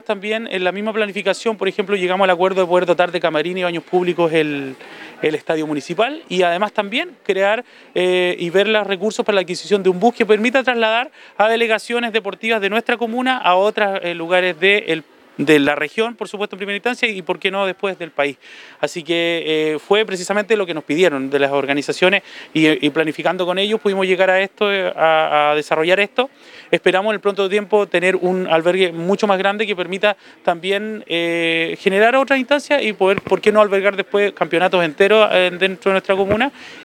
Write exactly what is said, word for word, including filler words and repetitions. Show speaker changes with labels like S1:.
S1: También en la misma planificación, por ejemplo, llegamos al acuerdo de poder dotar de camarín y baños públicos el, el estadio municipal y además también crear eh, y ver los recursos para la adquisición de un bus que permita trasladar a delegaciones deportivas de nuestra comuna a otros eh, lugares del de la región, por supuesto en primera instancia, y por qué no después del país. Así que eh, fue precisamente lo que nos pidieron de las organizaciones y, y planificando con ellos pudimos llegar a esto, a, a desarrollar esto. Esperamos en el pronto tiempo tener un albergue mucho más grande que permita también eh, generar otras instancias y poder, por qué no albergar después campeonatos enteros eh, dentro de nuestra comuna